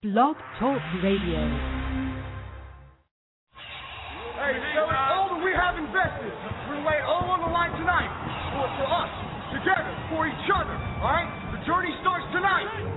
Blog Talk Radio. Hey, so all that we have invested, we're lay all on the line tonight. For us, together, for each other. All right? The journey starts tonight.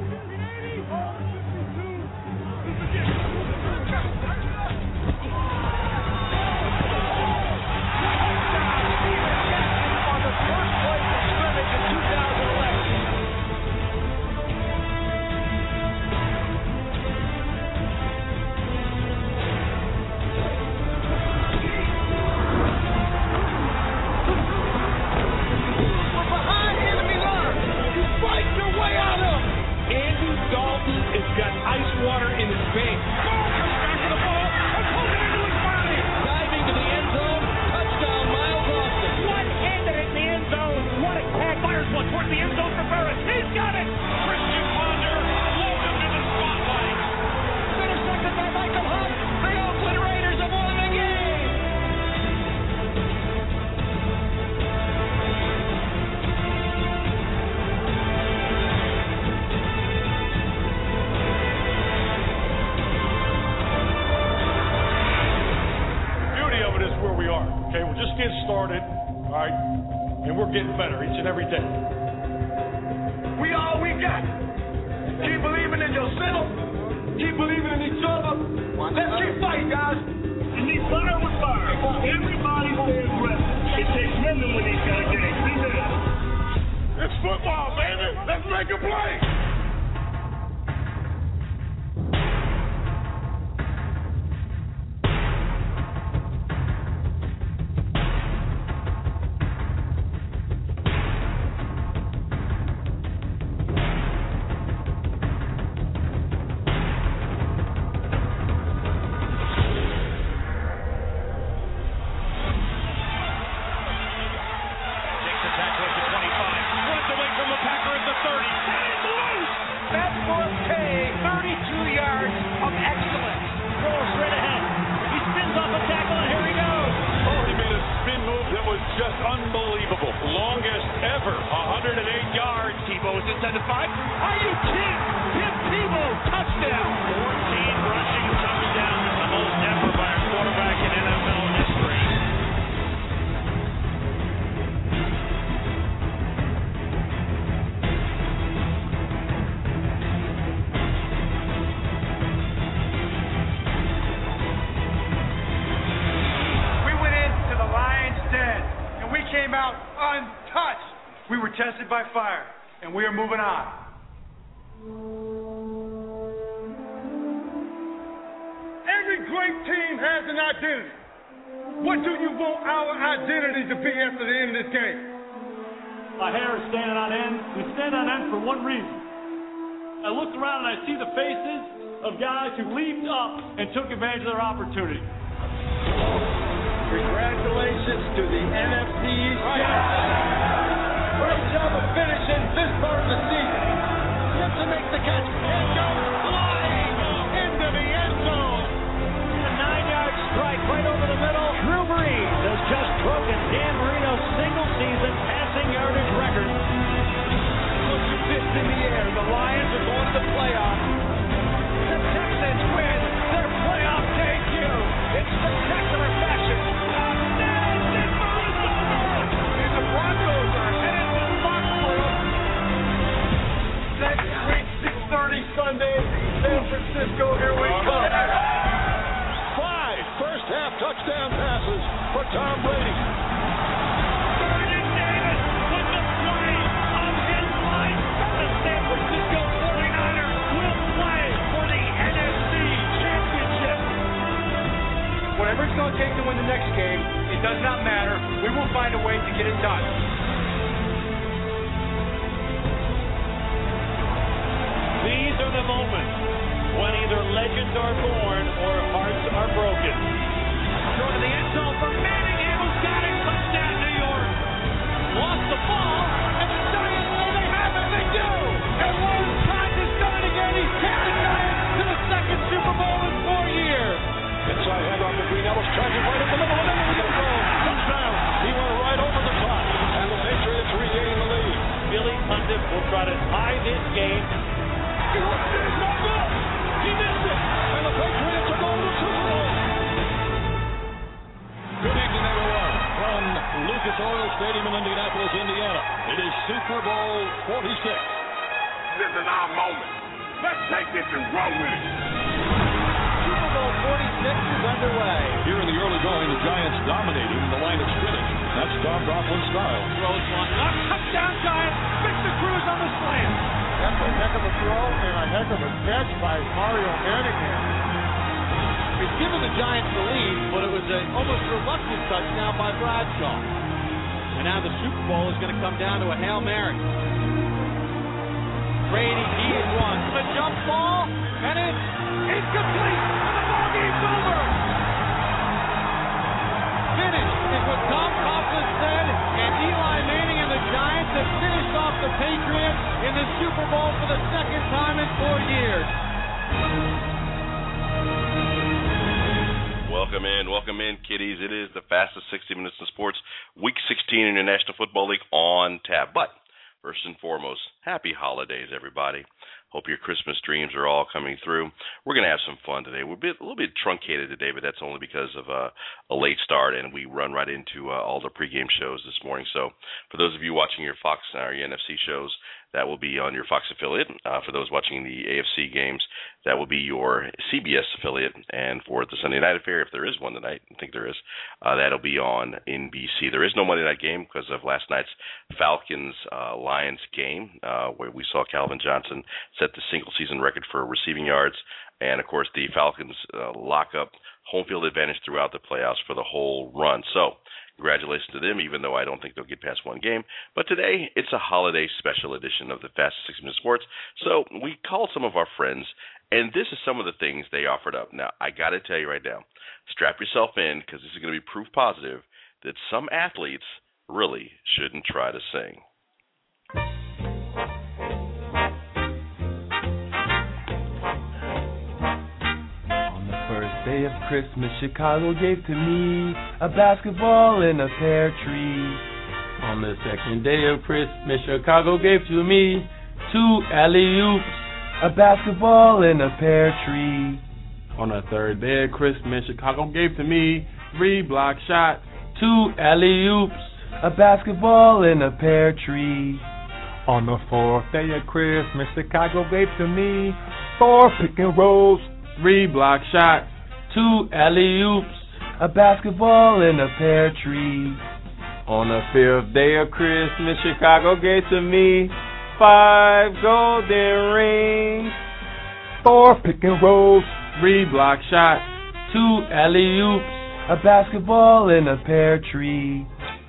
Got ice water in his veins. Comes back to the ball and pulls it into his body. Diving to the end zone. Touchdown, Miles Austin. One-handed in the end zone. What a catch. Fires one towards the end zone for Burris. He's got it. Christian Ponder welcome to the spotlight. Intercepted by Michael Hunt. The Oakland Raiders have won the game. Okay, we're just getting started, all right, and we're getting better each and every day. We all we got. Keep believing in yourself. Keep believing in each other. Let's keep fighting, guys. You need fire with fire. Everybody stays ready. It takes men to win these kind of games. Amen. It's football, baby. Let's make a play. Tested by fire, and we are moving on. Every great team has an identity. What do you want our identity to be after the end of this game? My hair is standing on end. We stand on end for one reason. I look around and I see the faces of guys who leaped up and took advantage of their opportunity. Congratulations to the NFC East champions. Great job of finishing this part of the season. Simpson makes the catch and goes flying into the end zone. A 9-yard strike right over the middle. Drew Brees has just broken Dan Marino's single-season passing yardage record. Put your fist in the air. The Lions are going to the playoffs. The Texans win their playoff debut in spectacular fashion. And the Broncos are headed to Foxborough next week, 6:30 Sunday, San Francisco. Here we come. 5 first-half touchdown passes for Tom Brady. Vernon Davis with the play of his life. The San Francisco 49ers will play for the NFC Championship. Whatever it's going to take to win the next game, it does not matter. We will find a way to get it done. These are the moments when either legends are born or hearts are broken. Throw to the end zone for Manningham, who's got it. Touchdown, New York. Lost the ball, and the Giants say they have it. They do. And Lawrence Tynes has done it again. He's taken the Giants to the second Super Bowl in 4 years. Inside handoff to Green Ellis, charging right in the middle, and then he's going to throw. Touchdown. He went right over the top, and the Patriots regain the lead. Billy Pundit will try to tie this game. He wants to do his 46. This is our moment. Let's take this and run with it. Super Bowl 46 is underway. Here in the early going, the Giants dominating the line of scrimmage. That's Tom Coughlin style. Throws one up, touchdown Giants. Victor Cruz on the slam. That's a heck of a throw and a heck of a catch by Mario Manningham. It's given the Giants the lead, but it was an almost reluctant touchdown by Bradshaw. And now the Super Bowl is going to come down to a Hail Mary. Brady, he is one. The jump ball, and it's incomplete. And the ball game's over. Finish is what Tom Coughlin said, and Eli Manning and the Giants have finished off the Patriots in the Super Bowl for the second time in 4 years. Welcome in, kiddies. It is the fastest 60 minutes in sports, Week 16 in the National Football League on tap. But first and foremost, happy holidays, everybody. Hope your Christmas dreams are all coming through. We're going to have some fun today. We're a little bit truncated today, but that's only because of a late start, and we run right into all the pregame shows this morning. So for those of you watching your Fox or your NFC shows, that will be on your Fox affiliate. For those watching the AFC games, that will be your CBS affiliate. And for the Sunday night affair, if there is one tonight, I think there is, that'll be on NBC. There is no Monday night game because of last night's Falcons-Lions game, where we saw Calvin Johnson set the single-season record for receiving yards. And, of course, the Falcons lock up home field advantage throughout the playoffs for the whole run. So congratulations to them, even though I don't think they'll get past one game. But today, it's a holiday special edition of the Fastest 60 Minutes Sports. So we called some of our friends, and this is some of the things they offered up. Now, I got to tell you right now, strap yourself in, because this is going to be proof positive that some athletes really shouldn't try to sing. Day of Christmas, Chicago gave to me a basketball and a pear tree. On the second day of Christmas, Chicago gave to me 2 alley-oops, a basketball and a pear tree. On the third day of Christmas, Chicago gave to me 3 block shots, 2 alley-oops, a basketball and a pear tree. On the fourth day of Christmas, Chicago gave to me 4 pick and rolls, 3 block shots, 2 alley-oops, a basketball and a pear tree. On the fifth day of Christmas, Chicago gave to me 5 golden rings, 4 pick and rolls, 3 block shots, 2 alley-oops, a basketball and a pear tree.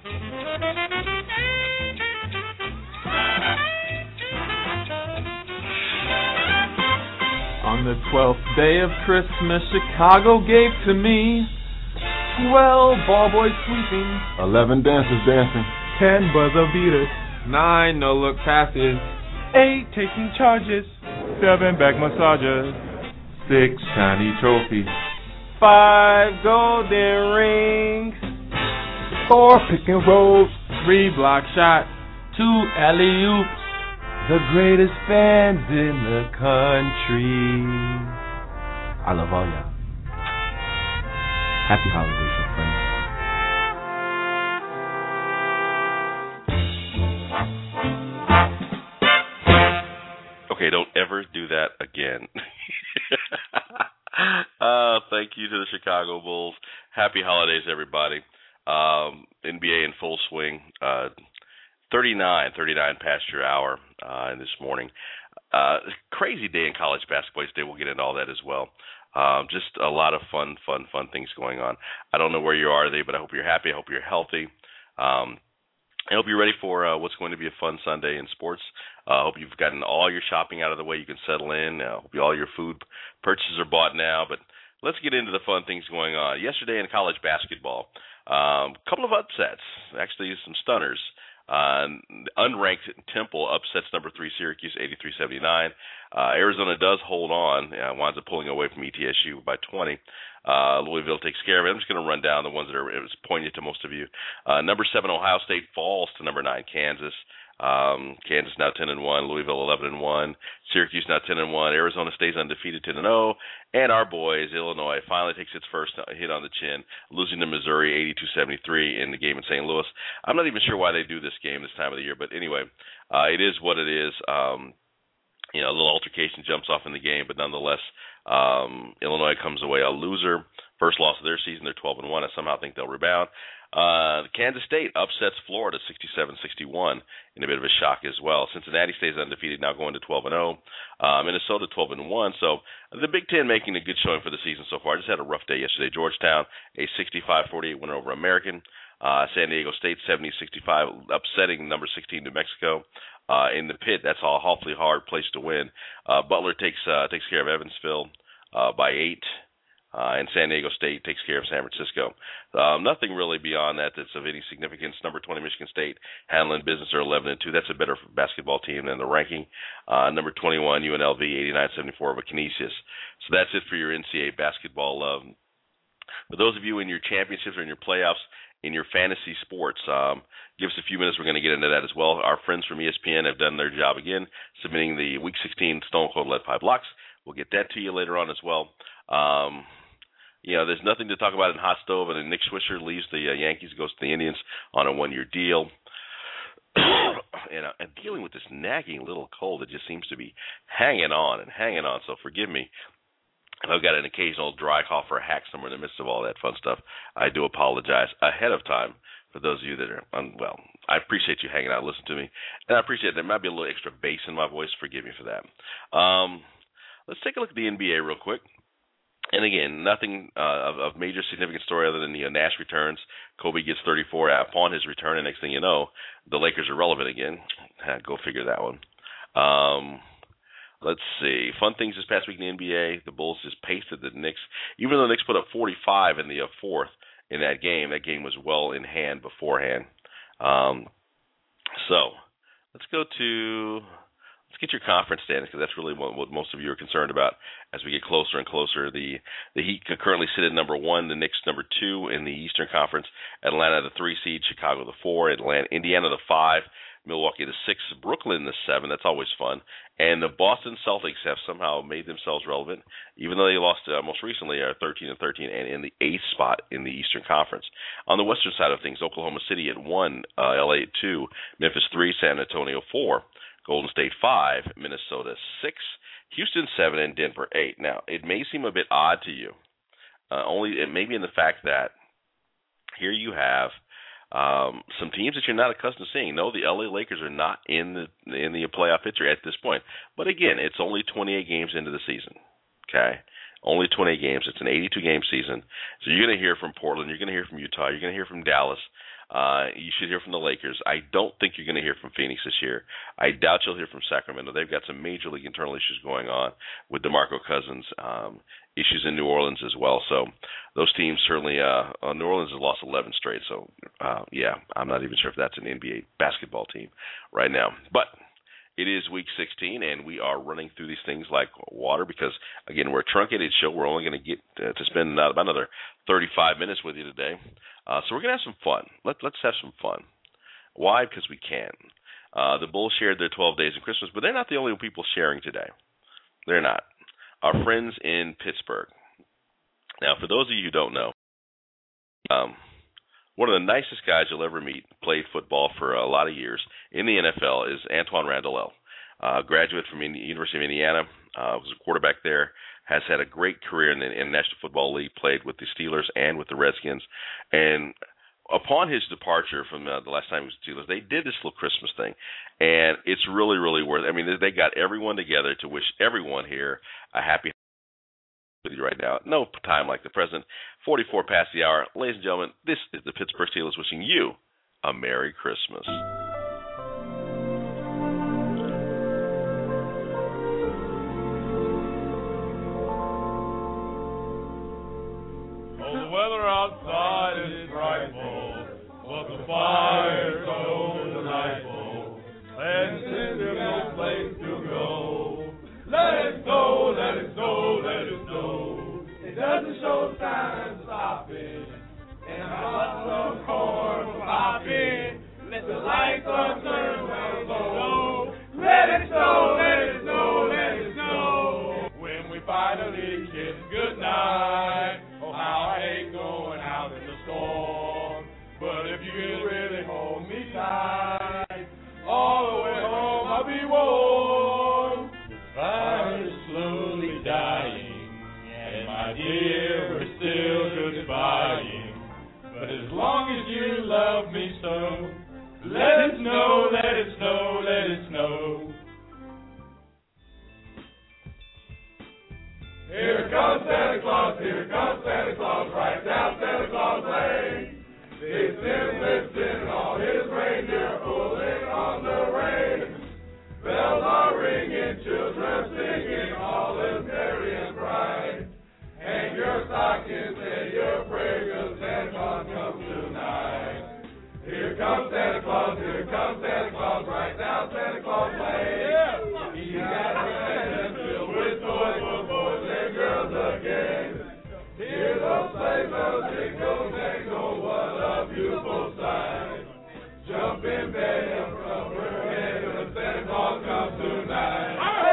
On the 12th day of Christmas, Chicago gave to me 12 ball boys sweeping, 11 dancers dancing, 10 buzzer beaters, 9 no-look passes, 8 taking charges, 7 back massages, 6 shiny trophies, 5 golden rings, 4 pick and rolls, 3 block shots, 2 alley-oops, the greatest fans in the country. I love all y'all. Happy holidays, my friends. Okay, don't ever do that again. Thank you to the Chicago Bulls. Happy holidays, everybody. NBA in full swing. 39 past your hour this morning. Crazy day in college basketball today. We'll get into all that as well. Just a lot of fun things going on. I don't know where you are today, but I hope you're happy. I hope you're healthy. I hope you're ready for what's going to be a fun Sunday in sports. I hope you've gotten all your shopping out of the way. You can settle in. I hope all your food purchases are bought now. But let's get into the fun things going on. Yesterday in college basketball, a couple of upsets, actually some stunners. Unranked Temple upsets number 3 Syracuse 83-79. Arizona does hold on, winds up pulling away from ETSU by 20. Louisville takes care of it. I'm just going to run down the ones that are poignant to most of you. Number 7 Ohio State falls to number 9 Kansas. Kansas now 10-1, Louisville 11-1, Syracuse now 10-1, Arizona stays undefeated 10-0, And our boys, Illinois, finally takes its first hit on the chin, losing to Missouri 82-73 in the game in St. Louis. I'm not even sure why they do this game this time of the year, but anyway, it is what it is. A little altercation jumps off in the game, but nonetheless, Illinois comes away a loser. First loss of their season. They're 12-1. I somehow think they'll rebound. Kansas State upsets Florida 67-61 in a bit of a shock as well. Cincinnati stays undefeated, now going to 12-0. Minnesota 12-1. So the Big Ten making a good showing for the season so far. Just had a rough day yesterday. Georgetown, a 65-48 win over American. San Diego State 70-65, upsetting number 16 New Mexico. In the pit, that's an awfully hard place to win. Butler takes care of Evansville by 8. And San Diego State takes care of San Francisco. Nothing really beyond that that's of any significance. Number 20, Michigan State, handling business are 11-2. That's a better basketball team than the ranking. Number 21, UNLV, 89-74 over Canisius. So that's it for your NCAA basketball love. For those of you in your championships or in your playoffs, in your fantasy sports, give us a few minutes. We're going to get into that as well. Our friends from ESPN have done their job again, submitting the Week 16 Stone Cold Lead Pipe Locks. We'll get that to you later on as well. There's nothing to talk about in Hot Stove, and then Nick Swisher leaves the Yankees, goes to the Indians on a one-year deal. and dealing with this nagging little cold that just seems to be hanging on, so forgive me. If I've got an occasional dry cough or a hack somewhere in the midst of all that fun stuff, I do apologize ahead of time for those of you that are unwell. I appreciate you hanging out and listening to me, and I appreciate there might be a little extra bass in my voice. Forgive me for that. Let's take a look at the NBA real quick. And again, nothing of major significant story other than Nash returns. Kobe gets 34 upon his return, and next thing you know, the Lakers are relevant again. Go figure that one. Let's see. Fun things this past week in the NBA. The Bulls just pasted the Knicks. Even though the Knicks put up 45 in the fourth in that game was well in hand beforehand. So let's get your conference standings, because that's really what most of you are concerned about as we get closer and closer. The Heat currently sit at number 1, the Knicks number 2 in the Eastern Conference, Atlanta the 3 seed, Chicago the 4, Indiana the 5, Milwaukee the 6, Brooklyn the 7. That's always fun. And the Boston Celtics have somehow made themselves relevant, even though they lost most recently are 13-13 and in the 8th spot in the Eastern Conference. On the Western side of things, Oklahoma City at 1, LA at 2, Memphis 3, San Antonio 4. Golden State 5, Minnesota 6, Houston 7, and Denver 8. Now, it may seem a bit odd to you, it may be in the fact that here you have some teams that you're not accustomed to seeing. No, the LA Lakers are not in the playoff picture at this point. But again, it's only 28 games into the season. Okay, only 28 games. It's an 82-game season. So you're going to hear from Portland. You're going to hear from Utah. You're going to hear from Dallas. You should hear from the Lakers. I don't think you're going to hear from Phoenix this year. I doubt you'll hear from Sacramento. They've got some major league internal issues going on with DeMarco Cousins, issues in New Orleans as well. So those teams certainly, New Orleans has lost 11 straight. So, I'm not even sure if that's an NBA basketball team right now. But it is Week 16, and we are running through these things like water because, again, we're a truncated show. We're only going to get to spend about another 35 minutes with you today. So we're going to have some fun. Let's have some fun. Why? Because we can. The Bulls shared their 12 days of Christmas, but they're not the only people sharing today. They're not. Our friends in Pittsburgh. Now, for those of you who don't know, one of the nicest guys you'll ever meet, played football for a lot of years in the NFL, is Antoine Randall, graduate from the University of Indiana, was a quarterback there, has had a great career in the National Football League, played with the Steelers and with the Redskins. And upon his departure from the last time he was with the Steelers, they did this little Christmas thing. And it's really, really worth it. I mean, they got everyone together to wish everyone here a happy with you right now. No time like the present. 44 past the hour. Ladies and gentlemen, this is the Pittsburgh Steelers wishing you a Merry Christmas. Outside is frightful, but the fire's so delightful. And since there's no place to go, let it snow, let it snow, let it snow. It doesn't show signs of stopping, and I want some corn for popping. Let the lights on turn down low. Let it snow, let it snow, let it snow. When we finally get good. My dear, we're still goodbying. But as long as you love me so, let it snow, let it snow, let it snow. Here comes Santa Claus, right down Santa Claus Lane. Listen, listen, all his reindeer pulling on the reins. Bells are ringing, children singing, all is merry and bright. Hang your stockings, say your prayers, 'cause Santa Claus comes tonight. Here comes Santa Claus, right down Santa Claus Lane. He got a van filled with toys for boys and girls again. Hear those sleigh bells jingle, jangle, what a beautiful sight. Jump in bed and rub her head, 'cause Santa Claus comes tonight.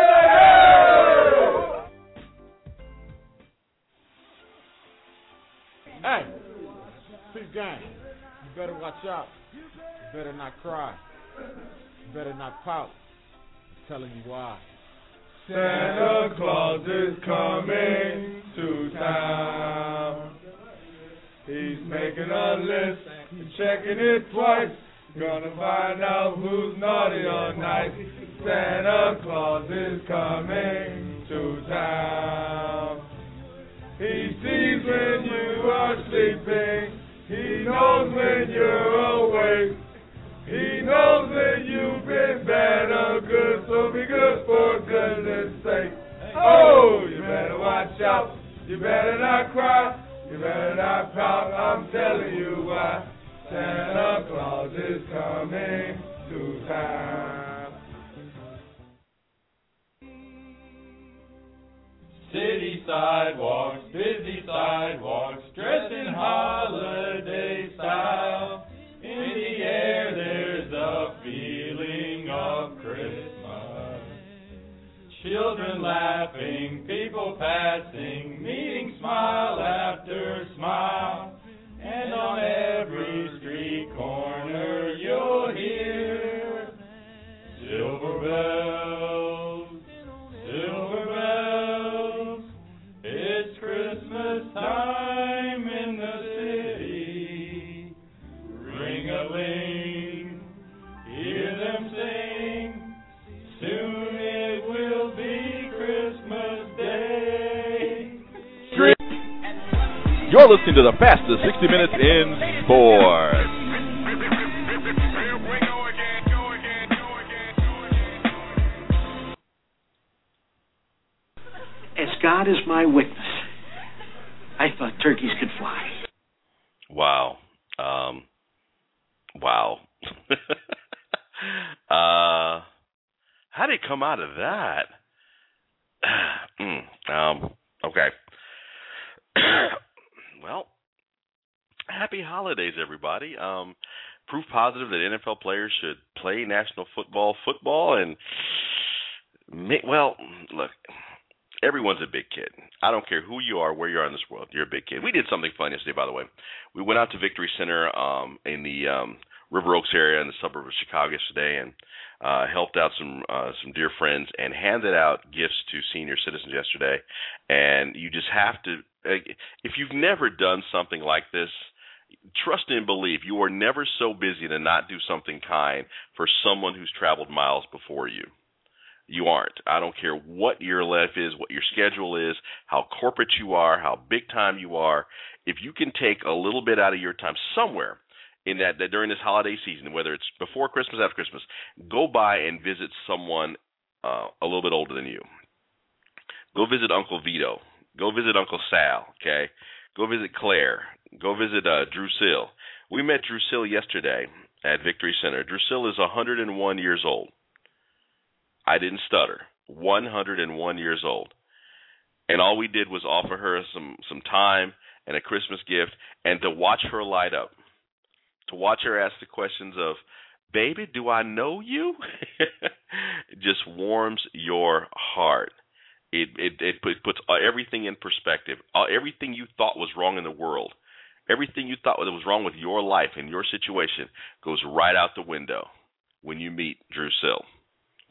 Hey, big gang, you better watch out. You better not cry. You better not pout. I'm telling you why. Santa Claus is coming to town. He's making a list and checking it twice. Gonna find out who's naughty or nice. Santa Claus is coming to town. He sees when you are sleeping. He knows when you're awake. He knows that you've been bad or good, so be good for goodness sake. Oh, you better watch out. You better not cry. You better not pout. I'm telling you why. Santa Claus is coming to town. City sidewalks, busy sidewalks, dressed in holiday style. In the air there's a feeling of Christmas. Children laughing, people passing, meeting smile after smile. And on every street corner you'll hear silver bells, silver bells. It's Christmas time in the city. Ring-a-ling, hear them sing. Soon it will be Christmas Day. You're listening to the fastest 60 minutes in sports. As God is my witness, I thought turkeys could fly. Wow. Wow. How did it come out of that? Okay. Well, happy holidays, everybody. Proof positive that NFL players should play national football, and well, look, everyone's a big kid. I don't care who you are, where you are in this world. You're a big kid. We did something fun yesterday, by the way. We went out to Victory Center in the River Oaks area in the suburb of Chicago yesterday, and helped out some dear friends and handed out gifts to senior citizens yesterday. And you just have to, if you've never done something like this, trust and believe you are never so busy to not do something kind for someone who's traveled miles before you. You aren't. I don't care what your life is, what your schedule is, how corporate you are, how big time you are. If you can take a little bit out of your time somewhere in that during this holiday season, whether it's before Christmas, after Christmas, go by and visit someone a little bit older than you. Go visit Uncle Vito. Go visit Uncle Sal, okay? Go visit Claire. Go visit Drusille. We met Drusille yesterday at Victory Center. Drusille is 101 years old. I didn't stutter. 101 years old. And all we did was offer her some time and a Christmas gift, and to watch her light up. To watch her ask the questions of, baby, do I know you? It just warms your heart. It puts everything in perspective. Everything you thought was wrong in the world, everything you thought was wrong with your life and your situation goes right out the window when you meet Drusille.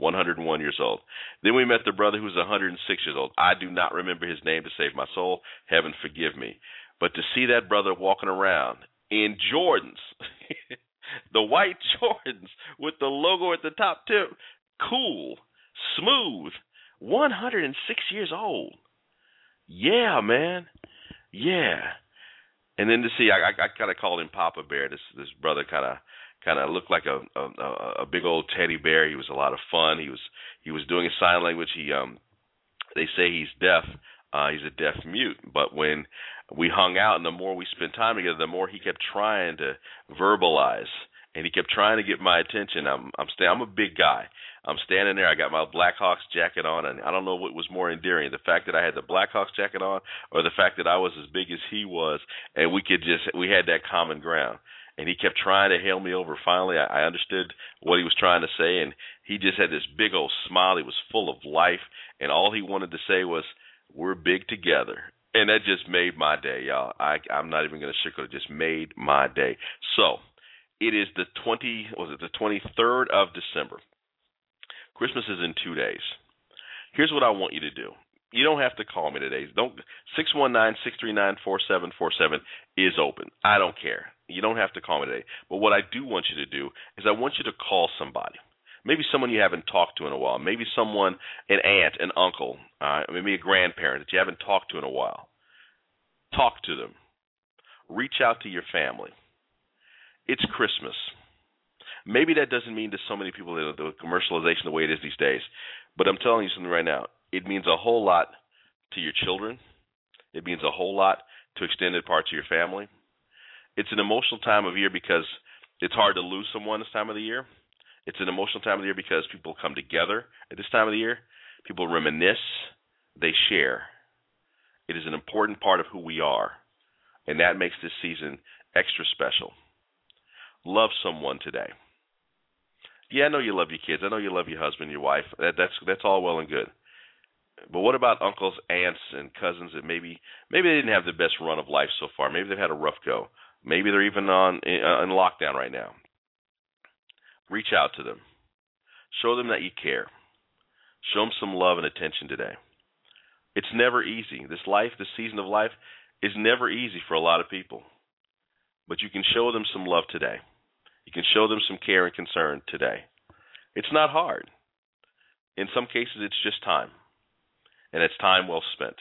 101 years old. Then we met the brother who's 106 years old. I do not remember his name to save my soul. Heaven forgive me. But to see that brother walking around in Jordans, the white Jordans with the logo at the top too, cool, smooth, 106 years old. Yeah, man. Yeah. And then to see, I kind of called him Papa Bear. This brother kind of looked like a big old teddy bear. He was a lot of fun. He was doing sign language. They say he's deaf. He's a deaf mute. But when we hung out and the more we spent time together, the more he kept trying to verbalize, and he kept trying to get my attention. I'm a big guy. I'm standing there. I got my Blackhawks jacket on, and I don't know what was more endearing, the fact that I had the Blackhawks jacket on or the fact that I was as big as he was, and we had that common ground. And he kept trying to hail me over. Finally, I understood what he was trying to say, and he just had this big old smile. He was full of life, and all he wanted to say was, "We're big together." And that just made my day, y'all. I'm not even going to sugarcoat it. Just made my day. So it is the 23rd of December. Christmas is in 2 days. Here's what I want you to do. You don't have to call me today. 619-639-4747 is open. I don't care. You don't have to call me today. But what I do want you to do is I want you to call somebody. Maybe someone you haven't talked to in a while. Maybe someone, an aunt, an uncle, maybe a grandparent that you haven't talked to in a while. Talk to them. Reach out to your family. It's Christmas. Maybe that doesn't mean to so many people the commercialization the way it is these days. But I'm telling you something right now. It means a whole lot to your children. It means a whole lot to extended parts of your family. It's an emotional time of year because it's hard to lose someone this time of the year. It's an emotional time of the year because people come together at this time of the year. People reminisce. They share. It is an important part of who we are, and that makes this season extra special. Love someone today. Yeah, I know you love your kids. I know you love your husband, your wife. That's all well and good. But what about uncles, aunts, and cousins that maybe they didn't have the best run of life so far? Maybe they've had a rough go. Maybe they're even in lockdown right now. Reach out to them. Show them that you care. Show them some love and attention today. It's never easy. This season of life, is never easy for a lot of people. But you can show them some love today. You can show them some care and concern today. It's not hard. In some cases, it's just time. And it's time well spent.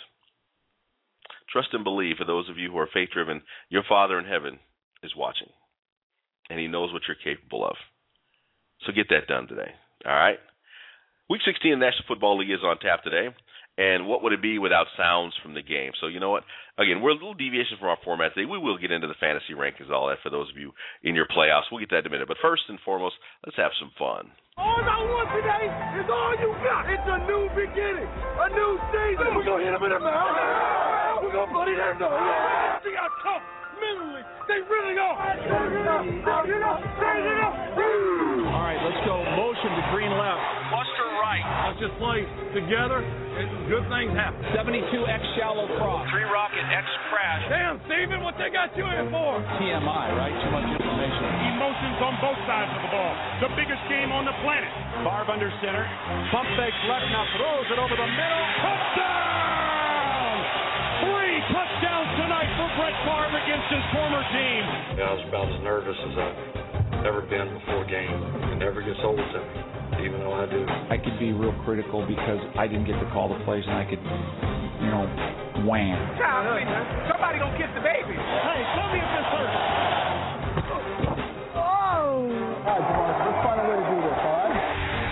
Trust and believe, for those of you who are faith-driven, your Father in heaven is watching. And He knows what you're capable of. So get that done today. All right? Week 16 of the National Football League is on tap today. And what would it be without sounds from the game? So you know what? Again, we're a little deviation from our format today. We will get into the fantasy rankings and all that for those of you in your playoffs. We'll get that in a minute. But first and foremost, let's have some fun. All I want today is all you got. It's a new beginning, a new season. We're going to hit them in the mouth. We're going to bloody them nose. They are tough mentally. They really are. All right, let's go. Motion to green left. Buster right. Let's just play together, and good things happen. 72X shallow cross. 3 rocket X crash. Damn, Steven, what they got you in for? TMI, right? Too much information. Emotions on both sides of the ball. The biggest game on the planet. Barb under center. Pump fakes left, now throws it over the middle. Touchdown! 3 touchdowns tonight for Brett Favre against his former team. I was about as nervous as I've ever been before a game. It never gets old to me, even though I do. I could be real critical because I didn't get to call the plays, and I could, wham. Somebody gonna kiss the baby. Hey, tell me if this hurts. Oh! All right, come on. Let's find a way to do this, all right?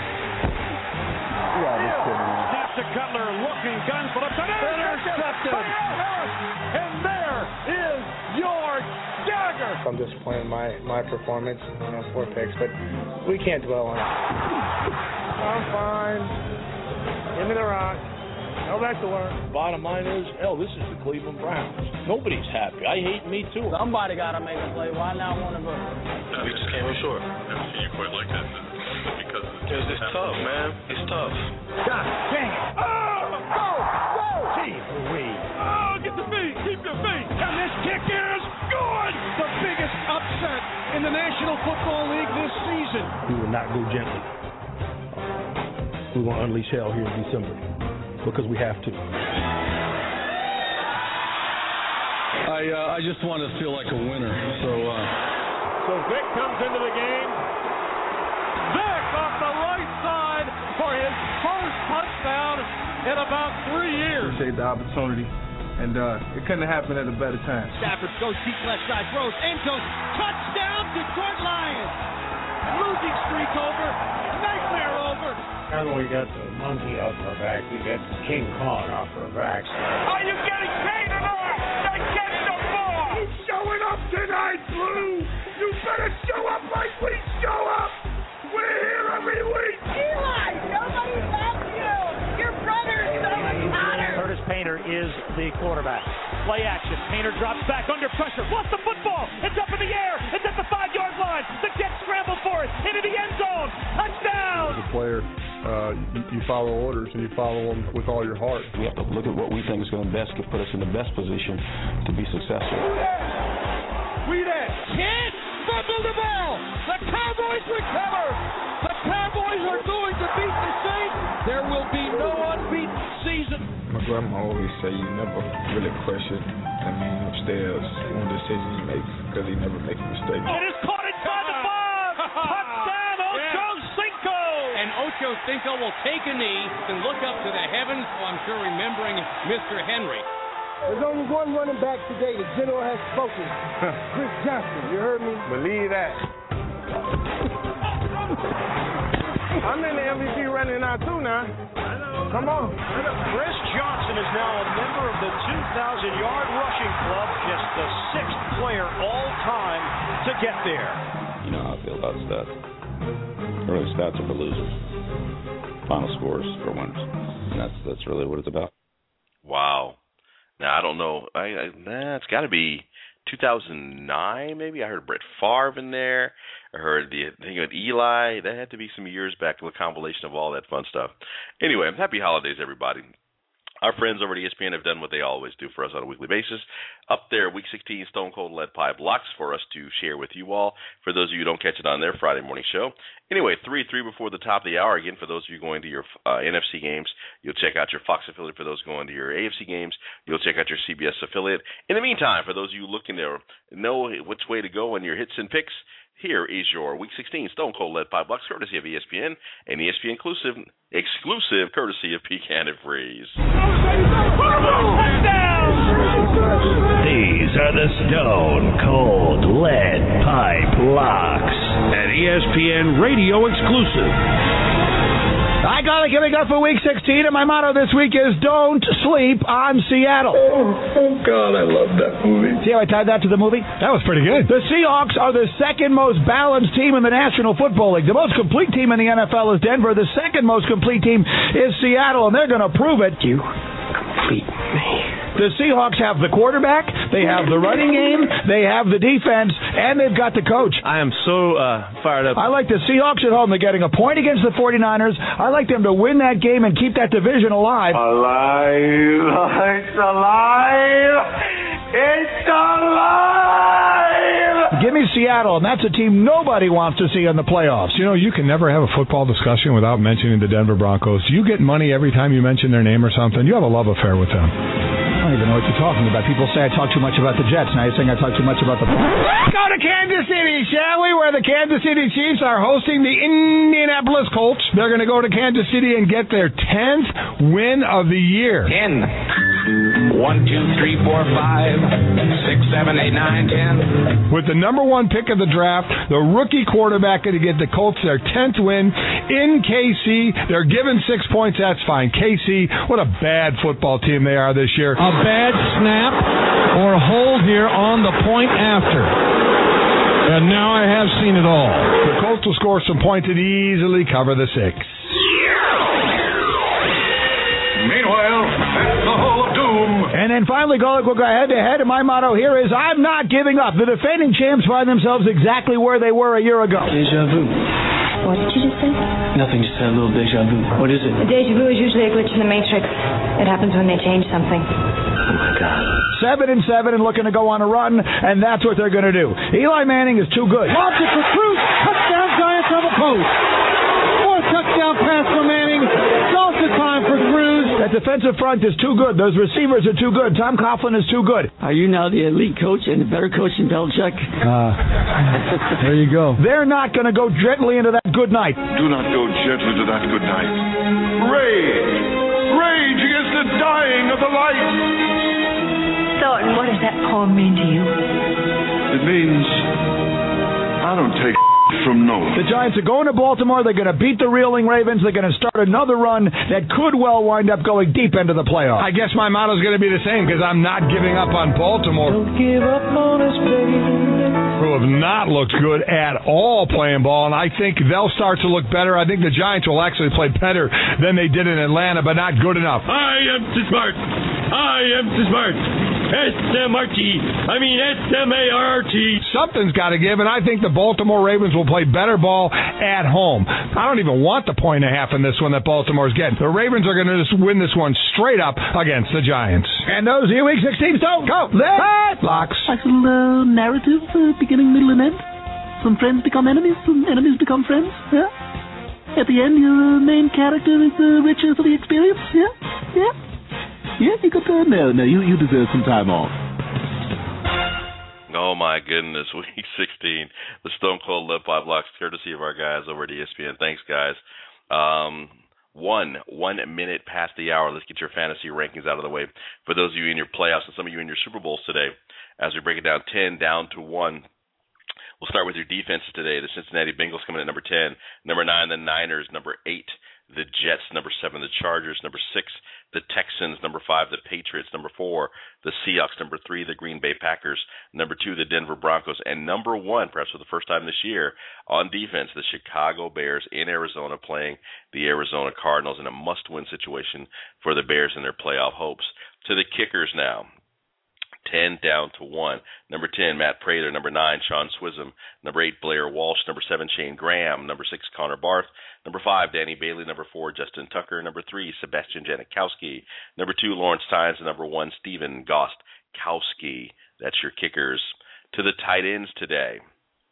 Yeah, just kidding. Snap to Cutler, looking, gun for the intercepted. And there is your dagger. I'm disappointed in my performance, 4 picks, but we can't dwell on it. I'm fine. Give me the rock. Go back to work. Bottom line is, this is the Cleveland Browns. Nobody's happy. I hate me too. Somebody got to make a play. Why not one of us? No, we just came up short. Never seen you quite like that because it's tough, man. It's tough. God dang it. Oh! Gee, Louise. Oh, get the feet. Keep your feet. And this kick is good. The biggest upset in the National Football League this season. We will not go gently. we're going to unleash hell here in December because we have to. I just want to feel like a winner. So Vic comes into the game. Vic off the right side for his first touchdown in about 3 years. Appreciate the opportunity, and it couldn't have happened at a better time. Stafford goes deep left side, throws, end zone, touchdown, Detroit Lions. Losing streak over, nightmare over. Now that we got the monkey off our back, we got King Kong off our backs. Are you getting paid enough to get the ball? He's showing up tonight, Blue. You better show up like we show up. We're here every week. Eli, nobody loves you. Your brother is so much hotter. Curtis Painter is the quarterback. Play action. Painter drops back under pressure. Lost the football. It's up in the air. It's at the 5-yard line. The Jets scramble for it. Into the end zone. Touchdown. As a player, you follow orders and you follow them with all your heart. We have to look at what we think is going to put us in the best position to be successful. Can't fumble the ball. The Cowboys recover. The Cowboys are going to beat the Saints. There will be no unbeaten season. My grandma always say you never really question that man upstairs on the decision he makes because he never makes mistakes. It is caught inside the 5. Touchdown, Ocho Cinco. And Ocho Cinco will take a knee and look up to the heavens, I'm sure remembering Mr. Henry. There's only one running back today. The general has spoken. Chris Johnson, you heard me? Believe that. I'm in the MVP running now, too, now. I know. Come on. Chris Johnson is now a member of the 2,000-yard rushing club, just the 6th player all time to get there. You know how I feel about stats. Really, stats are for losers. Final scores for winners. And that's really what it's about. Wow. Now, I don't know. It's got to be 2009, maybe. I heard Brett Favre in there. I heard the thing with Eli. That had to be some years back, a compilation of all that fun stuff. Anyway, happy holidays, everybody. Our friends over at ESPN have done what they always do for us on a weekly basis. Up there, Week 16 Stone Cold Lead Pipe locks for us to share with you all, for those of you who don't catch it on their Friday morning show. Anyway, 3 before the top of the hour. Again, for those of you going to your NFC games, you'll check out your Fox affiliate. For those going to your AFC games, you'll check out your CBS affiliate. In the meantime, for those of you looking to know which way to go in your hits and picks, here is your Week 16 Stone Cold Lead Pipe Bucks, courtesy of ESPN, and ESPN exclusive courtesy of Pecan and Freeze. These are the Stone Cold Lead Pipe Locks, an ESPN radio exclusive. I got it coming up for Week 16, and my motto this week is don't sleep on Seattle. Oh, God, I love that movie. See how I tied that to the movie? That was pretty good. The Seahawks are the second most balanced team in the National Football League. The most complete team in the NFL is Denver. The second most complete team is Seattle, and they're going to prove it. You complete me. The Seahawks have the quarterback, they have the running game, they have the defense, and they've got the coach. I am so fired up. I like the Seahawks at home. They're getting a point against the 49ers. I like them to win that game and keep that division alive. Alive! It's alive! It's alive! Give me Seattle, and that's a team nobody wants to see in the playoffs. You know, you can never have a football discussion without mentioning the Denver Broncos. You get money every time you mention their name or something. You have a love affair with them. I don't even know what you're talking about. People say I talk too much about the Jets. Now you're saying I talk too much about the... Let's go to Kansas City, shall we? Where the Kansas City Chiefs are hosting the Indianapolis Colts. They're going to go to Kansas City and get their 10th win of the year. 10. 1, 2, 3, 4, 5, 6, 7, 8, 9, 10. With the number 1 pick of the draft, the rookie quarterback going to get the Colts their 10th win in KC. They're given 6 points. That's fine. KC, what a bad football team they are this year. A bad snap or hold here on the point after. And now I have seen it all. The Colts will score some points and easily cover the 6. Meanwhile, at the Hall of Doom. And then finally, we'll go head-to-head, and my motto here is I'm not giving up. The defending champs find themselves exactly where they were a year ago. Deja vu. What did you just say? Nothing, just a little deja vu. What is it? A deja vu is usually a glitch in the Matrix. It happens when they change something. Oh, my God. 7-7 and looking to go on a run, and that's what they're going to do. Eli Manning is too good. Launch it for Cruz. Touchdown, Giants on the post. 4 touchdowns. Touchdown pass for Manning. It's also time for Cruz. That defensive front is too good. Those receivers are too good. Tom Coughlin is too good. Are you now the elite coach and the better coach than Belichick? There you go. They're not going to go gently into that good night. Do not go gently to that good night. Rage! Rage against the dying of the light! Thornton, what does that poem mean to you? It means I don't take from no one. The Giants are going to Baltimore. They're going to beat the reeling Ravens. They're going to start another run that could well wind up going deep into the playoffs. I guess my motto is going to be the same because I'm not giving up on Baltimore. Don't give up on us, baby. Who have not looked good at all playing ball, and I think they'll start to look better. I think the Giants will actually play better than they did in Atlanta, but not good enough. I am too smart. I am too smart. S-M-R-T. I mean S-M-A-R-T. Something's got to give, and I think the Baltimore Ravens will play better ball at home. I don't even want the 1.5 in this one that Baltimore's getting. The Ravens are going to just win this one straight up against the Giants. And those are your Week 6 teams. Don't go. Let's Locks. Nice little narrative, beginning, middle, and end. Some friends become enemies, some enemies become friends. Yeah. At the end, your main character is richer for the experience. Yeah. Yeah. Yeah, you got no, you deserve some time off. Oh, my goodness. Week 16, the Stone Cold Lead Pipe Locks, courtesy of our guys over at ESPN. Thanks, guys. 1 minute past the hour. Let's get your fantasy rankings out of the way. For those of you in your playoffs and some of you in your Super Bowls today, as we break it down 10 down to 1. We'll start with your defenses today. The Cincinnati Bengals coming in at number 10. Number 9, the Niners. Number 8, the Jets. Number 7, the Chargers. Number 6, the Texans. Number 5, the Patriots. Number 4, the Seahawks. Number 3, the Green Bay Packers. Number 2, the Denver Broncos. And number 1, perhaps for the first time this year, on defense, the Chicago Bears in Arizona playing the Arizona Cardinals in a must-win situation for the Bears and their playoff hopes. To the kickers now. 10 down to 1. Number 10, Matt Prater. Number 9, Sean Swism. Number 8, Blair Walsh. Number 7, Shane Graham. Number 6, Connor Barth. Number 5, Danny Bailey. Number 4, Justin Tucker. Number 3, Sebastian Janikowski. Number 2, Lawrence Tynes. And number 1, Stephen Gostkowski. That's your kickers. To the tight ends today.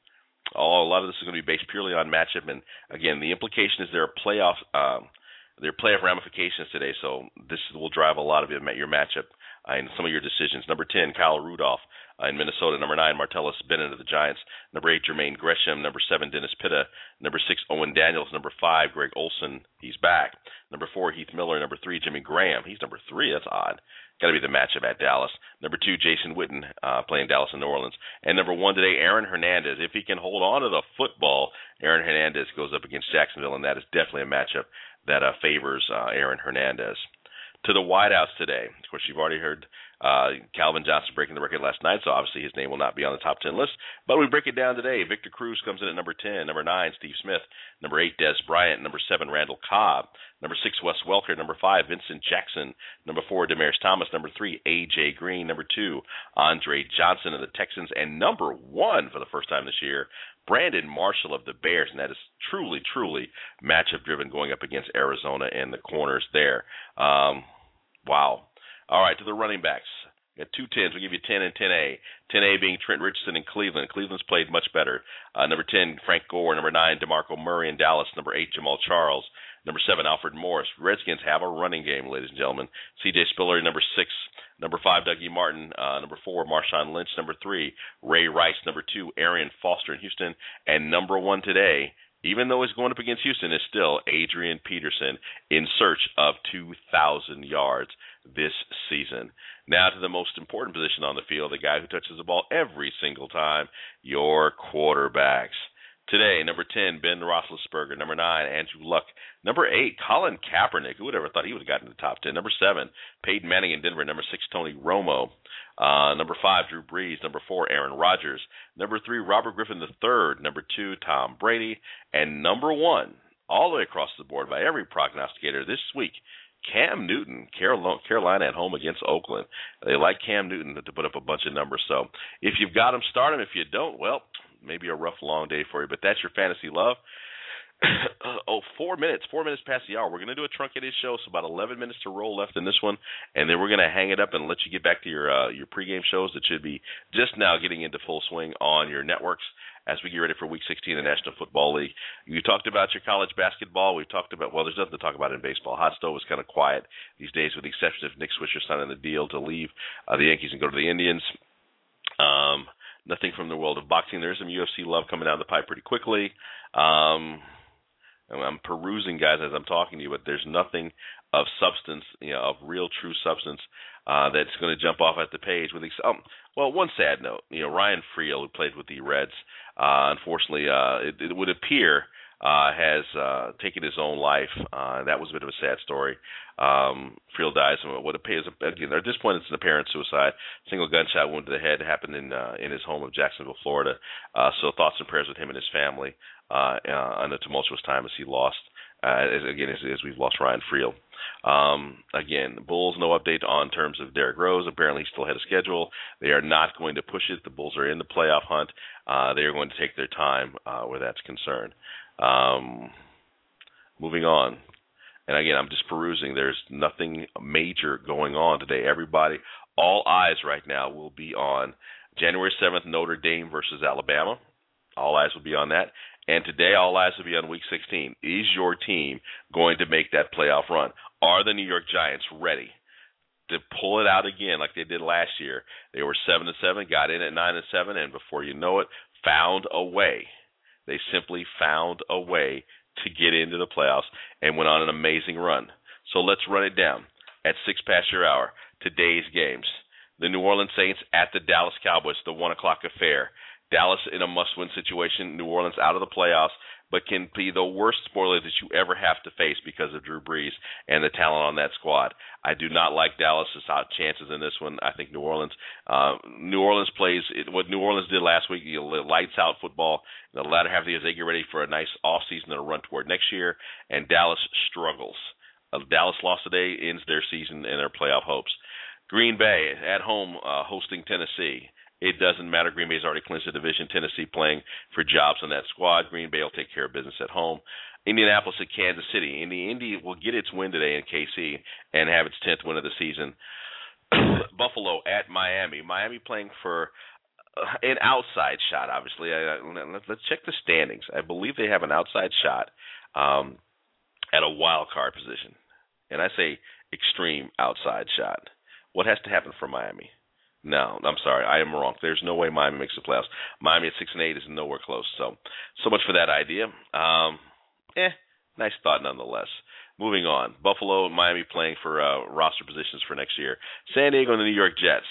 A lot of this is going to be based purely on matchup. And, again, the implication is there are playoff ramifications today, so this will drive a lot of your matchup and some of your decisions. Number 10, Kyle Rudolph in Minnesota. Number 9, Martellus Bennett of the Giants. Number 8, Jermaine Gresham. Number 7, Dennis Pitta. Number 6, Owen Daniels. Number 5, Greg Olson. He's back. Number 4, Heath Miller. Number 3, Jimmy Graham. He's number 3. That's odd. Got to be the matchup at Dallas. Number 2, Jason Witten playing Dallas and New Orleans. And number 1 today, Aaron Hernandez. If he can hold on to the football, Aaron Hernandez goes up against Jacksonville, and that is definitely a matchup that favors Aaron Hernandez. To the wideouts today. Of course, you've already heard Calvin Johnson breaking the record last night, so obviously his name will not be on the top 10 list. But we break it down today. Victor Cruz comes in at number 10. Number 9, Steve Smith. Number 8, Des Bryant. Number 7, Randall Cobb. Number 6, Wes Welker. Number 5, Vincent Jackson. Number 4, Demaryius Thomas. Number 3, A.J. Green. Number 2, Andre Johnson of the Texans. And number 1 for the first time this year, Brandon Marshall of the Bears, and that is truly, truly matchup-driven going up against Arizona and the corners there. Wow. All right, to the running backs. We got 2 10s. We'll give you 10 and 10A. 10A being Trent Richardson in Cleveland. Cleveland's played much better. Number 10, Frank Gore. Number 9, DeMarco Murray in Dallas. Number 8, Jamal Charles. Number 7, Alfred Morris. Redskins have a running game, ladies and gentlemen. C.J. Spiller, number 6. Number 5, Dougie Martin. Number 4, Marshawn Lynch. Number 3, Ray Rice. Number 2, Arian Foster in Houston. And number 1 today, even though he's going up against Houston, is still Adrian Peterson in search of 2,000 yards this season. Now to the most important position on the field, the guy who touches the ball every single time, your quarterbacks. Today, number 10, Ben Roethlisberger. Number 9, Andrew Luck. Number 8, Colin Kaepernick. Who would have ever thought he would have gotten to the top 10? Number 7, Peyton Manning in Denver. Number 6, Tony Romo. Number 5, Drew Brees. Number 4, Aaron Rodgers. Number 3, Robert Griffin III. Number 2, Tom Brady. And number 1, all the way across the board by every prognosticator this week, Cam Newton, Carolina at home against Oakland. They like Cam Newton to put up a bunch of numbers. So if you've got him, start him. If you don't, well, maybe a rough, long day for you. But that's your fantasy love. 4 minutes past the hour. We're going to do a truncated show, so about 11 minutes to roll left in this one, and then we're going to hang it up and let you get back to your pregame shows that should be just now getting into full swing on your networks. as we get ready for Week 16 of the National Football League. You talked about your college basketball. We've talked about, well, there's nothing to talk about in baseball. Hot stove was kind of quiet these days with the exception of Nick Swisher signing the deal to leave the Yankees and go to the Indians. Nothing from the world of boxing. There's some UFC love coming down the pipe pretty quickly. I'm perusing, guys, as I'm talking to you, but there's nothing of substance, of real, true substance that's going to jump off at the page. Well, one sad note, Ryan Friel, who played with the Reds, unfortunately, it would appear has taken his own life. That was a bit of a sad story. Friel dies from what appears, again, at this point, it's an apparent suicide. Single gunshot wound to the head happened in his home of Jacksonville, Florida. So thoughts and prayers with him and his family on a tumultuous time as he lost. As we've lost Ryan Friel. Again, the Bulls, no update on terms of Derrick Rose. Apparently, he's still ahead of schedule. They are not going to push it. The Bulls are in the playoff hunt. They are going to take their time where that's concerned. Moving on. And again, I'm just perusing. There's nothing major going on today. Everybody, all eyes right now will be on January 7th, Notre Dame versus Alabama. All eyes will be on that. And today, all eyes will be on Week 16. Is your team going to make that playoff run? Are the New York Giants ready to pull it out again like they did last year? They were 7-7, got in at 9-7, and before you know it, found a way. They simply found a way to get into the playoffs and went on an amazing run. So let's run it down. At 6 past your hour, today's games. The New Orleans Saints at the Dallas Cowboys, the 1 o'clock affair. Dallas in a must-win situation, New Orleans out of the playoffs, but can be the worst spoiler that you ever have to face because of Drew Brees and the talent on that squad. I do not like Dallas' chances in this one. I think New Orleans plays what New Orleans did last week, lights out football. In the latter half of the year, they get ready for a nice offseason and a run toward next year, and Dallas struggles. Dallas lost today, ends their season and their playoff hopes. Green Bay at home hosting Tennessee. It doesn't matter. Green Bay's already clinched the division. Tennessee playing for jobs on that squad. Green Bay will take care of business at home. Indianapolis at Kansas City. Indy will get its win today in KC and have its 10th win of the season. Buffalo at Miami. Miami playing for an outside shot, obviously. Let's check the standings. I believe they have an outside shot at a wild card position. And I say extreme outside shot. What has to happen for Miami? No, I'm sorry. I am wrong. There's no way Miami makes the playoffs. Miami at 6-8 is nowhere close. So much for that idea. Nice thought nonetheless. Moving on. Buffalo and Miami playing for roster positions for next year. San Diego and the New York Jets.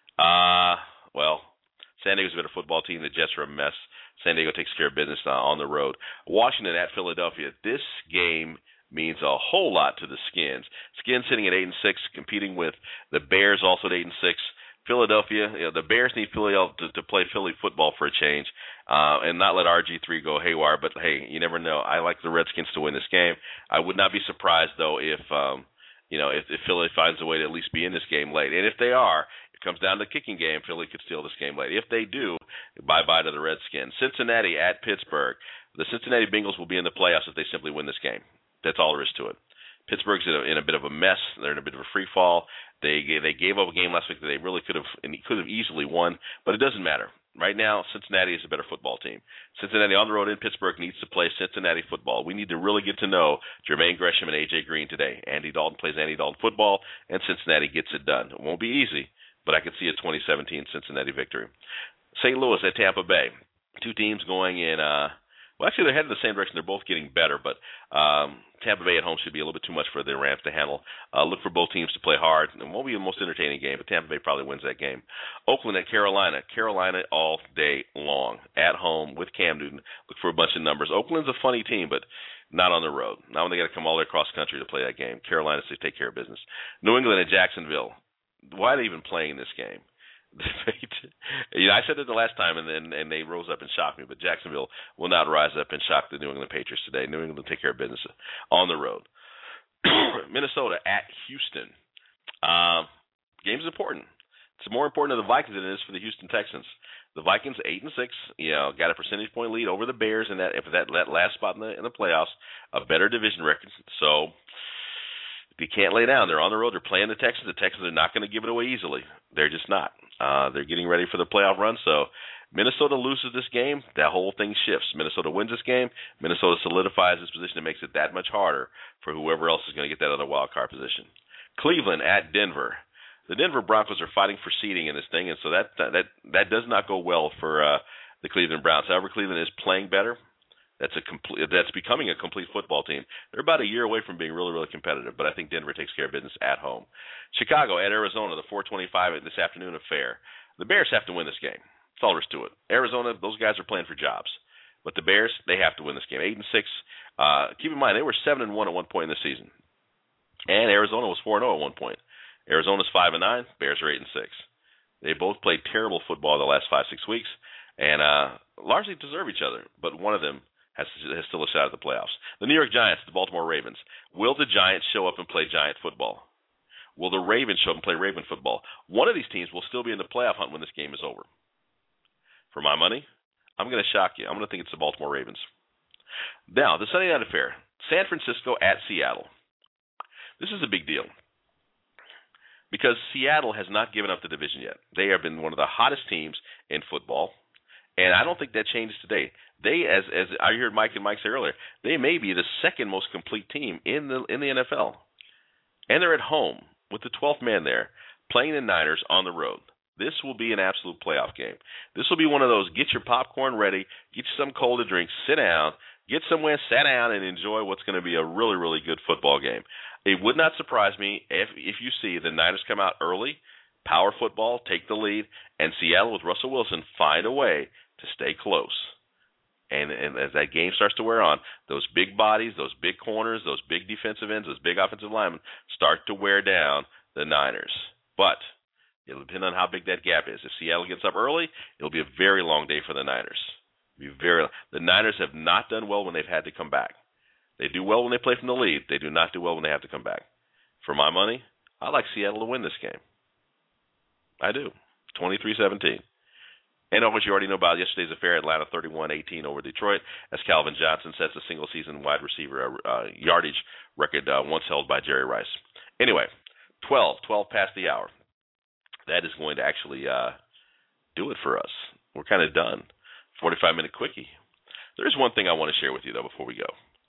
San Diego's a better football team. The Jets are a mess. San Diego takes care of business on the road. Washington at Philadelphia. This game means a whole lot to the Skins. Skins sitting at 8-6, competing with the Bears also at 8-6. Philadelphia, the Bears need Philadelphia to play Philly football for a change and not let RG3 go haywire. But, hey, you never know. I like the Redskins to win this game. I would not be surprised, though, if Philly finds a way to at least be in this game late. And if they are, it comes down to the kicking game. Philly could steal this game late. If they do, bye-bye to the Redskins. Cincinnati at Pittsburgh. The Cincinnati Bengals will be in the playoffs if they simply win this game. That's all there is to it. Pittsburgh's in a bit of a mess. They're in a bit of a free fall. They gave up a game last week that they really could have easily won, but it doesn't matter. Right now, Cincinnati is a better football team. Cincinnati on the road in Pittsburgh needs to play Cincinnati football. We need to really get to know Jermaine Gresham and A.J. Green today. Andy Dalton plays Andy Dalton football, and Cincinnati gets it done. It won't be easy, but I could see a 2017 Cincinnati victory. St. Louis at Tampa Bay. Two teams going in actually, they're headed in the same direction. They're both getting better, but Tampa Bay at home should be a little bit too much for the Rams to handle. Look for both teams to play hard. It won't be the most entertaining game, but Tampa Bay probably wins that game. Oakland at Carolina. Carolina all day long. At home with Cam Newton. Look for a bunch of numbers. Oakland's a funny team, but not on the road. Not when they got to come all the way across country to play that game. Carolina to take care of business. New England at Jacksonville. Why are they even playing this game? I said it the last time, and they rose up and shocked me. But Jacksonville will not rise up and shock the New England Patriots today. New England will take care of business on the road. Minnesota at Houston. Game's important. It's more important to the Vikings than it is for the Houston Texans. The Vikings 8-6, got a percentage point lead over the Bears in that last spot in the playoffs, a better division record. So They can't lay down. They're on the road. They're playing the Texans. The Texans are not going to give it away easily. They're just not. They're getting ready for the playoff run. So Minnesota loses this game, that whole thing shifts. Minnesota wins this game. Minnesota solidifies this position and makes it that much harder for whoever else is going to get that other wild card position. Cleveland at Denver. The Denver Broncos are fighting for seeding in this thing, and so that does not go well for the Cleveland Browns. However, Cleveland is playing better. That's becoming a complete football team. They're about a year away from being really, really competitive, but I think Denver takes care of business at home. Chicago at Arizona, the 4:25 this afternoon affair. The Bears have to win this game. That's all there is to it. Arizona, those guys are playing for jobs, but the Bears, they have to win this game. 8-6. Keep in mind, they were 7-1 at one point in the season, and Arizona was 4-0 at one point. Arizona's 5-9. Bears are 8-6. They both played terrible football the last 5-6 weeks, and largely deserve each other. But one of them has still a shot at the playoffs. The New York Giants, the Baltimore Ravens. Will the Giants show up and play Giant football? Will the Ravens show up and play Raven football? One of these teams will still be in the playoff hunt when this game is over. For my money, I'm going to shock you. I'm going to think it's the Baltimore Ravens. Now, the Sunday night affair, San Francisco at Seattle. This is a big deal because Seattle has not given up the division yet. They have been one of the hottest teams in football, and I don't think that changes today. They, as I heard Mike and Mike say earlier, they may be the second most complete team in the NFL. And they're at home with the 12th man there, playing the Niners on the road. This will be an absolute playoff game. This will be one of those, get your popcorn ready, get you some cold to drink, sit down, get somewhere, sit down, and enjoy what's going to be a really, really good football game. It would not surprise me if you see the Niners come out early, power football, take the lead, and Seattle with Russell Wilson find a way to stay close. And as that game starts to wear on, those big bodies, those big corners, those big defensive ends, those big offensive linemen start to wear down the Niners. But it'll depend on how big that gap is. If Seattle gets up early, it'll be a very long day for the Niners. The Niners have not done well when they've had to come back. They do well when they play from the lead. They do not do well when they have to come back. For my money, I like Seattle to win this game. I do. 23-17. And what you already know about yesterday's affair, Atlanta 31-18 over Detroit, as Calvin Johnson sets a single-season wide receiver yardage record once held by Jerry Rice. Anyway, 12 past the hour. That is going to actually do it for us. We're kind of done. 45-minute quickie. There's one thing I want to share with you, though, before we go.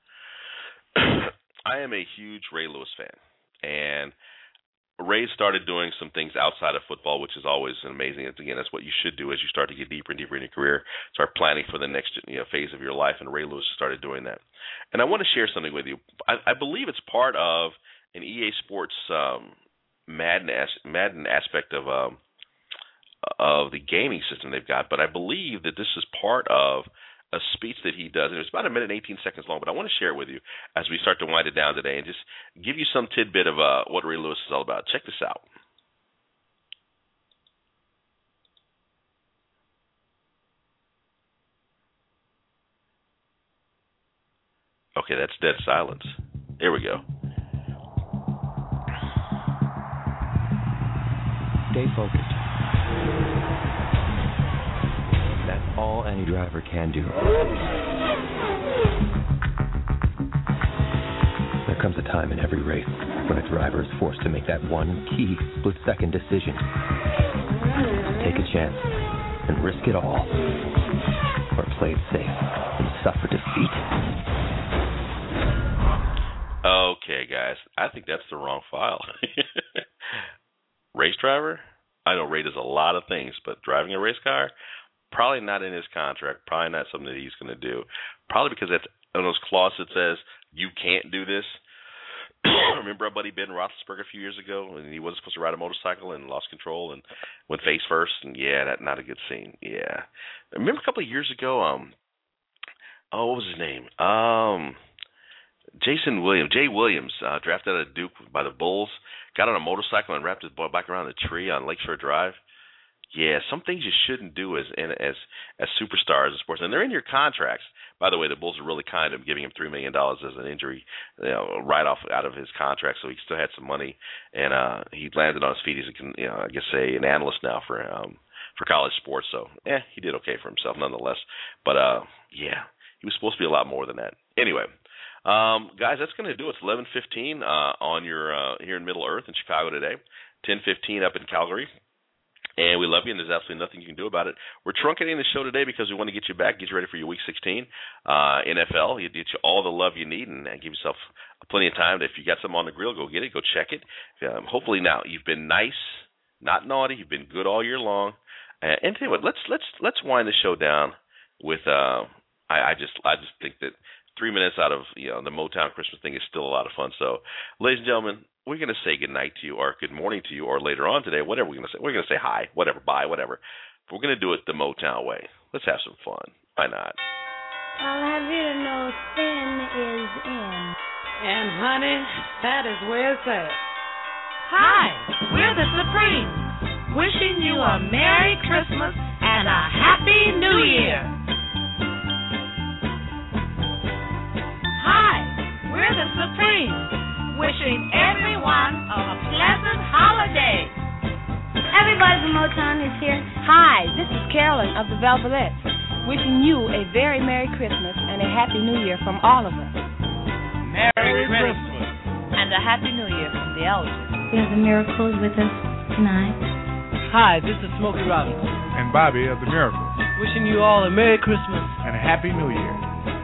I am a huge Ray Lewis fan, and Ray started doing some things outside of football, which is always amazing. Again, that's what you should do as you start to get deeper and deeper in your career. Start planning for the next phase of your life, and Ray Lewis started doing that. And I want to share something with you. I believe it's part of an EA Sports Madden aspect of the gaming system they've got, but I believe that this is part of a speech that he does, and it's about 1 minute and 18 seconds long, but I want to share it with you as we start to wind it down today and just give you some tidbit of what Ray Lewis is all about. Check this out. Okay, that's dead silence. Here we go. Stay focused. That's all any driver can do. There comes a time in every race when a driver is forced to make that one key split-second decision. Take a chance and risk it all, or play it safe and suffer defeat. Okay, guys, I think that's the wrong file. Race driver? I know Ray does a lot of things, but driving a race car, probably not in his contract, probably not something that he's going to do. Probably because that's one of those clauses that says you can't do this. Remember our buddy Ben Roethlisberger a few years ago, and he wasn't supposed to ride a motorcycle and lost control and went face first, and that's not a good scene. Yeah. Remember a couple of years ago, what was his name? Jay Williams, drafted out of Duke by the Bulls, got on a motorcycle and wrapped his boy back around the tree on Lakeshore Drive. Yeah, some things you shouldn't do as superstars in sports, and they're in your contracts. By the way, the Bulls are really kind of giving him $3 million as an injury write-off out of his contract, so he still had some money, and he landed on his feet. He's an analyst now for college sports, so he did okay for himself nonetheless. But he was supposed to be a lot more than that. Anyway. Guys, that's going to do it. It's 11:15 on your here in Middle Earth in Chicago today, 10:15 up in Calgary. And we love you, and there's absolutely nothing you can do about it. We're truncating the show today because we want to get you back, get you ready for your Week 16 NFL. You get you all the love you need and give yourself plenty of time. If you got something on the grill, go get it, go check it. Hopefully now you've been nice, not naughty. You've been good all year long. And tell you what, let's wind the show down with. I just think that 3 minutes out of the Motown Christmas thing is still a lot of fun. So, ladies and gentlemen, we're going to say good night to you, or good morning to you, or later on today, whatever we're going to say. We're going to say hi, whatever, bye, whatever. But we're going to do it the Motown way. Let's have some fun. Why not? I'll have you to know sin is in. And honey, that is where it's at. Hi, we're the Supremes, wishing you a Merry Christmas and a Happy New Year. Hi, we're the Supremes, wishing everyone a pleasant holiday. Everybody from Motown is here. Hi, this is Carolyn of the Velvets, wishing you a very Merry Christmas and a Happy New Year from all of us. Merry Christmas and a Happy New Year from the elders. We have the Miracles with us tonight. Hi, this is Smokey Robinson and Bobby of the Miracles, wishing you all a Merry Christmas and a Happy New Year.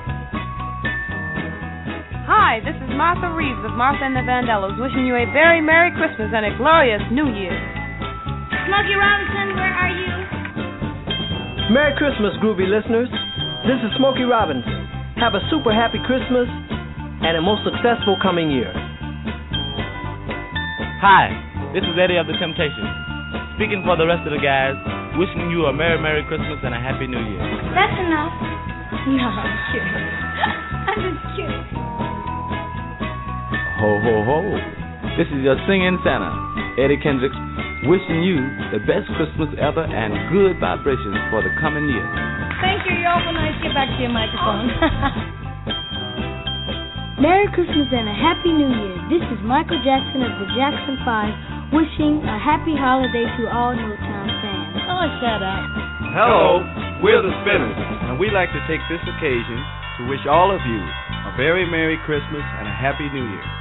Hi, this is Martha Reeves of Martha and the Vandellas, wishing you a very Merry Christmas and a glorious New Year. Smokey Robinson, where are you? Merry Christmas, groovy listeners. This is Smokey Robinson. Have a super happy Christmas and a most successful coming year. Hi, this is Eddie of the Temptations. Speaking for the rest of the guys, wishing you a Merry Christmas and a Happy New Year. That's enough. No, I'm kidding. I'm just kidding. Ho, ho, ho. This is your singing Santa, Eddie Kendricks, wishing you the best Christmas ever and good vibrations for the coming year. Thank you. You're awful nice. Get back to your microphone. Merry Christmas and a Happy New Year. This is Michael Jackson of the Jackson 5, wishing a happy holiday to all Motown fans. Oh, shut up. Hello, we're the Spinners, and we'd like to take this occasion to wish all of you a very Merry Christmas and a Happy New Year.